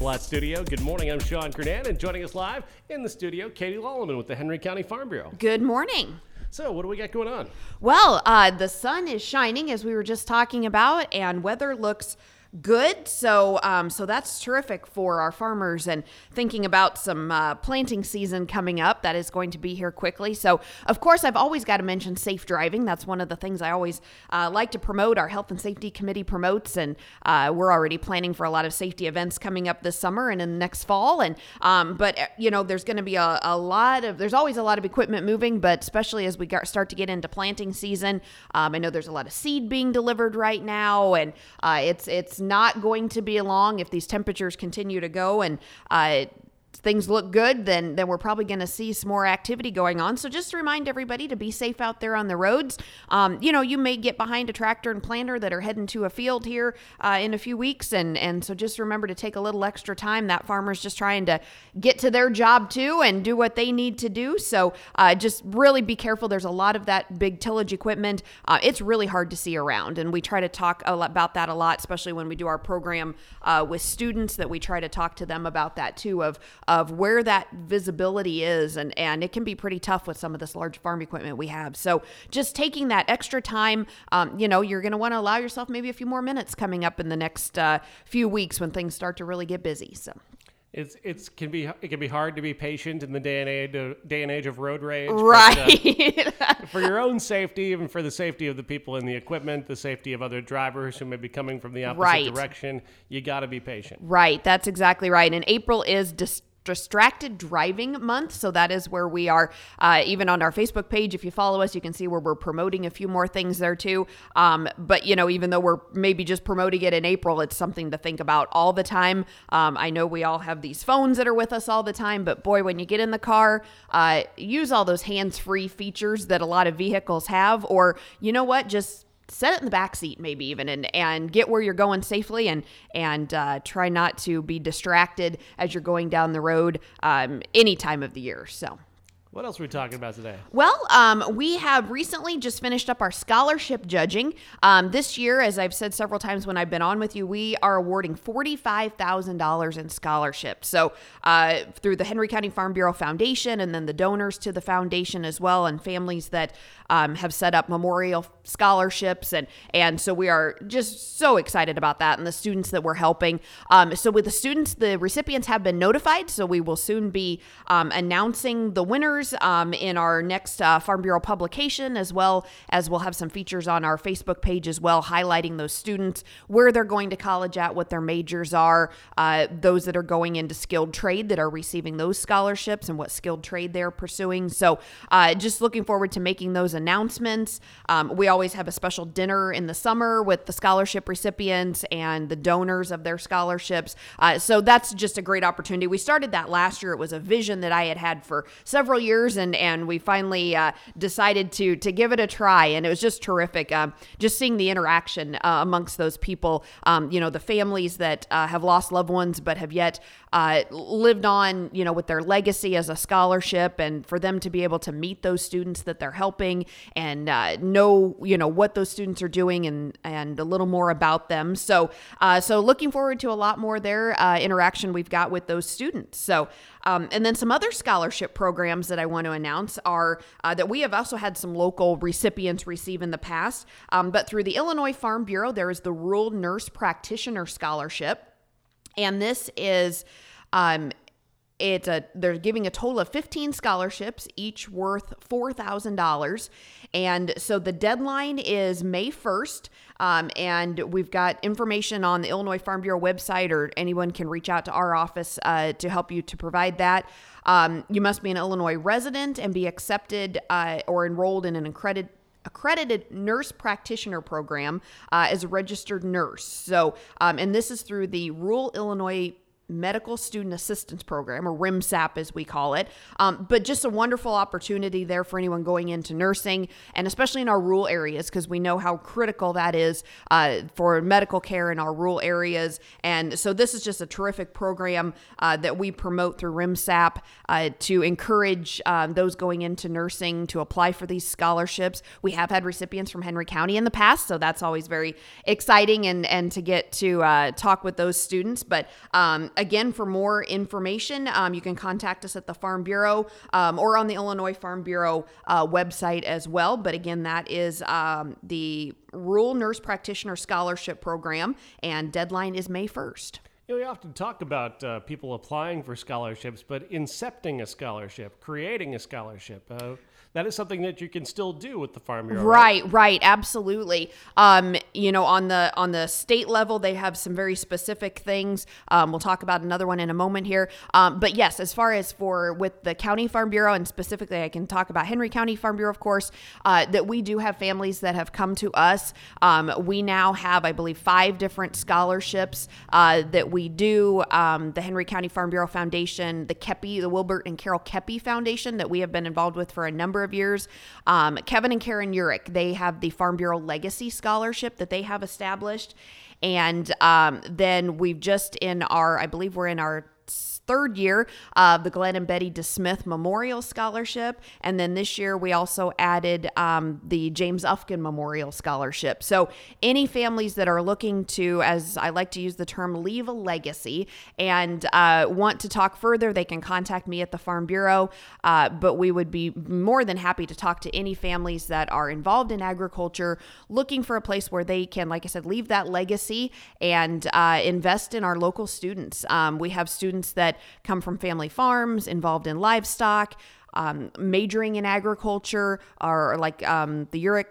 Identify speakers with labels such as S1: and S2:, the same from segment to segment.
S1: Flat Studio. Good morning, I'm Sean Kernan, and joining us live in the studio, Katie Lolleman with the Henry County Farm Bureau.
S2: Good morning.
S1: So, what do we got going on?
S2: Well, the sun is shining, as we were just talking about, and weather looks good. So that's terrific for our farmers, and thinking about some planting season coming up that is going to be here quickly. So, of course, I've always got to mention safe driving. That's one of the things I always like to promote. Our Health and Safety Committee promotes, and we're already planning for a lot of safety events coming up this summer and in the next fall. And but there's going to be there's always a lot of equipment moving, but especially as we start to get into planting season, I know there's a lot of seed being delivered right now, and it's not going to be long if these temperatures continue to go and things look good, then we're probably going to see some more activity going on. So just to remind everybody to be safe out there on the roads. You may get behind a tractor and planter that are heading to a field here in a few weeks. And so just remember to take a little extra time. That farmer's just trying to get to their job too and do what they need to do. So just really be careful. There's a lot of that big tillage equipment. It's really hard to see around. And we try to talk about that a lot, especially when we do our program with students, that we try to talk to them about that too, of where that visibility is, and it can be pretty tough with some of this large farm equipment we have. So just taking that extra time, you're going to want to allow yourself maybe a few more minutes coming up in the next few weeks when things start to really get busy. So
S1: it can be hard to be patient in the day and age of road rage.
S2: Right.
S1: But, for your own safety, even for the safety of the people in the equipment, the safety of other drivers who may be coming from the opposite direction, you got to be patient.
S2: Right. That's exactly right. And April is Distracted Driving Month. So that is where we are, even on our Facebook page. If you follow us, you can see where we're promoting a few more things there too. But even though we're maybe just promoting it in April, it's something to think about all the time. I know we all have these phones that are with us all the time, but boy, when you get in the car, use all those hands-free features that a lot of vehicles have, or just set it in the back seat, maybe even, and get where you're going safely, and try not to be distracted as you're going down the road any time of the year. So
S1: what else are we talking about today?
S2: Well, we have recently just finished up our scholarship judging. This year, as I've said several times when I've been on with you, we are awarding $45,000 in scholarships. So through the Henry County Farm Bureau Foundation, and then the donors to the foundation as well, and families that have set up memorial scholarships. And so we are just so excited about that, and the students that we're helping. So with the students, the recipients have been notified. So we will soon be announcing the winners in our next Farm Bureau publication, as well as we'll have some features on our Facebook page as well, highlighting those students, where they're going to college at, what their majors are, those that are going into skilled trade that are receiving those scholarships, and what skilled trade they're pursuing. So just looking forward to making those announcements. We always have a special dinner in the summer with the scholarship recipients and the donors of their scholarships. So that's just a great opportunity. We started that last year. It was a vision that I had for several years, and we finally decided to give it a try, and it was just terrific. Just seeing the interaction amongst those people, the families that have lost loved ones but have yet lived on, with their legacy as a scholarship, and for them to be able to meet those students that they're helping, and know, what those students are doing, and a little more about them. So looking forward to a lot more there interaction we've got with those students. So and then some other scholarship programs that I want to announce are that we have also had some local recipients receive in the past. But through the Illinois Farm Bureau, there is the Rural Nurse Practitioner Scholarship. And this is they're giving a total of 15 scholarships, each worth $4,000. And so the deadline is May 1st. And we've got information on the Illinois Farm Bureau website, or anyone can reach out to our office to help you to provide that. You must be an Illinois resident and be accepted or enrolled in an accredited nurse practitioner program as a registered nurse. So, and this is through the Rural Illinois Medical Student Assistance Program, or RIMSAP as we call it. But just a wonderful opportunity there for anyone going into nursing, and especially in our rural areas, because we know how critical that is for medical care in our rural areas. And so this is just a terrific program that we promote through RIMSAP to encourage those going into nursing to apply for these scholarships. We have had recipients from Henry County in the past, so that's always very exciting, and to get to talk with those students. But Again, for more information, you can contact us at the Farm Bureau or on the Illinois Farm Bureau website as well. But again, that is the Rural Nurse Practitioner Scholarship Program, and deadline is May 1st.
S1: We often talk about people applying for scholarships, but incepting a scholarship, creating a scholarship, that is something that you can still do with the Farm Bureau.
S2: Right, absolutely. On the state level, they have some very specific things. We'll talk about another one in a moment here. But yes, as far as with the County Farm Bureau, and specifically I can talk about Henry County Farm Bureau, of course, that we do have families that have come to us. We now have, I believe, 5 different scholarships that we do. The Henry County Farm Bureau Foundation, the Wilbert and Carol Keppy Foundation that we have been involved with for a number of years. Kevin and Karen Urich, they have the Farm Bureau Legacy Scholarship that they have established. And then we've just I believe we're in our 3rd year of the Glenn and Betty DeSmith Memorial Scholarship. And then this year we also added the James Ufkin Memorial Scholarship. So any families that are looking to, as I like to use the term, leave a legacy and want to talk further, they can contact me at the Farm Bureau. But we would be more than happy to talk to any families that are involved in agriculture, looking for a place where they can, like I said, leave that legacy and invest in our local students. We have students that come from family farms, involved in livestock, majoring in agriculture, or like the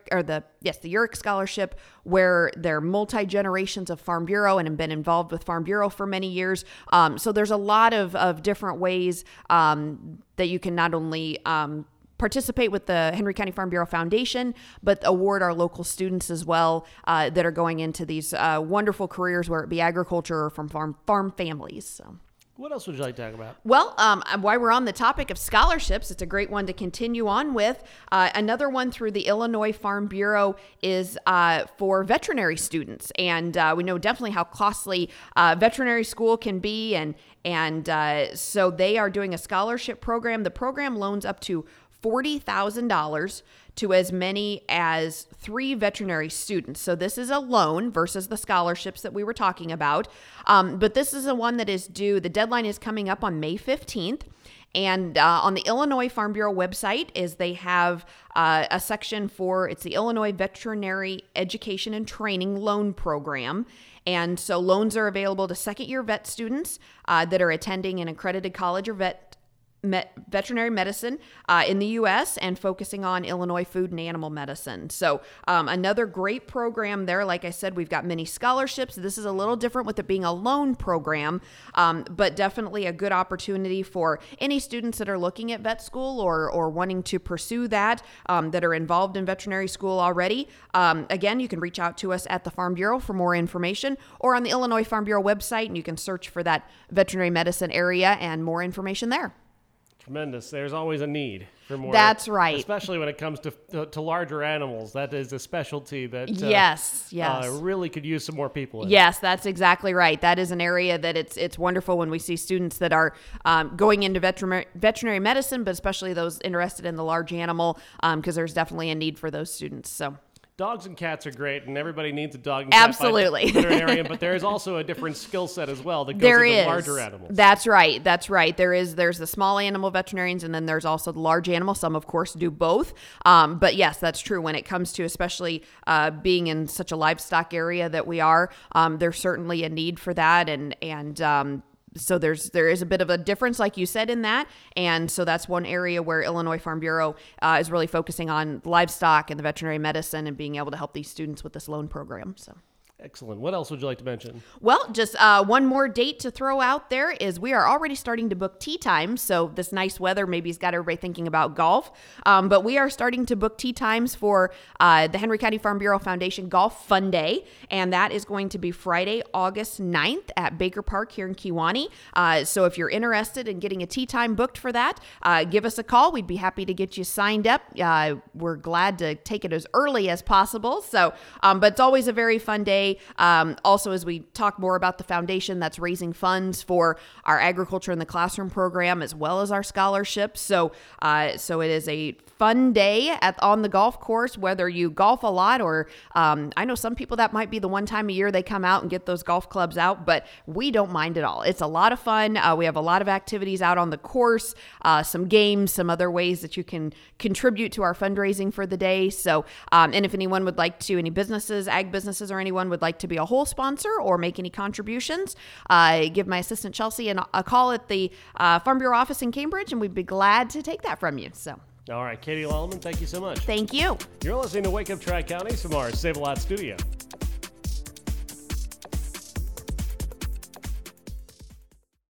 S2: Urich Scholarship, where they're multi-generations of Farm Bureau and have been involved with Farm Bureau for many years. So there's a lot of different ways that you can not only participate with the Henry County Farm Bureau Foundation, but award our local students as well that are going into these wonderful careers, whether it be agriculture or from farm families. So.
S1: What else would you like to talk about?
S2: Well, while we're on the topic of scholarships, it's a great one to continue on with. Another one through the Illinois Farm Bureau is for veterinary students. And we know definitely how costly veterinary school can be. And so they are doing a scholarship program. The program loans up to $40,000 to as many as 3 veterinary students. So this is a loan versus the scholarships that we were talking about. But this is the one that is due. The deadline is coming up on May 15th. And on the Illinois Farm Bureau website they have a section it's the Illinois Veterinary Education and Training Loan Program. And so loans are available to second-year vet students that are attending an accredited college or veterinary medicine in the U.S. and focusing on Illinois food and animal medicine. So another great program there. Like I said, we've got many scholarships. This is a little different with it being a loan program, but definitely a good opportunity for any students that are looking at vet school or wanting to pursue that are involved in veterinary school already. Again, you can reach out to us at the Farm Bureau for more information or on the Illinois Farm Bureau website, and you can search for that veterinary medicine area and more information there.
S1: Tremendous. There's always a need for more.
S2: That's right.
S1: Especially when it comes to larger animals. That is a specialty that
S2: yes.
S1: Really could use some more people in.
S2: Yes, that's exactly right. That is an area that it's wonderful when we see students that are going into veterinary medicine, but especially those interested in the large animal, because there's definitely a need for those students. So.
S1: Dogs and cats are great, and everybody needs a dog and cat.
S2: Absolutely.
S1: Veterinarian, but there is also a different skill set as well that goes into larger animals.
S2: That's right. There's the small animal veterinarians, and then there's also the large animal. Some, of course, do both. But yes, that's true. When it comes to especially being in such a livestock area that we are, there's certainly a need for that, and so there is a bit of a difference, like you said, in that. And so that's one area where Illinois Farm Bureau is really focusing on livestock and the veterinary medicine and being able to help these students with this loan program. So.
S1: Excellent. What else would you like to mention?
S2: Well, just one more date to throw out there is we are already starting to book tee times. So this nice weather maybe has got everybody thinking about golf. But we are starting to book tee times for the Henry County Farm Bureau Foundation Golf Fun Day. And that is going to be Friday, August 9th at Baker Park here in Kewanee. So if you're interested in getting a tee time booked for that, give us a call. We'd be happy to get you signed up. We're glad to take it as early as possible. So, but it's always a very fun day. day. Also, as we talk more about the foundation that's raising funds for our agriculture in the classroom program as well as our scholarships. So it is a fun day on the golf course, whether you golf a lot or I know some people that might be the one time a year they come out and get those golf clubs out, but we don't mind at all. It's a lot of fun. We have a lot of activities out on the course, some games, some other ways that you can contribute to our fundraising for the day. So, and if anyone would like to, any businesses, ag businesses or anyone would like to be a whole sponsor or make any contributions, give my assistant Chelsea a call at the Farm Bureau office in Cambridge, and we'd be glad to take that from you. So.
S1: All right, Katie Lallman, thank you so much.
S2: Thank you.
S1: You're listening to Wake Up Tri-County from our Save-A-Lot studio.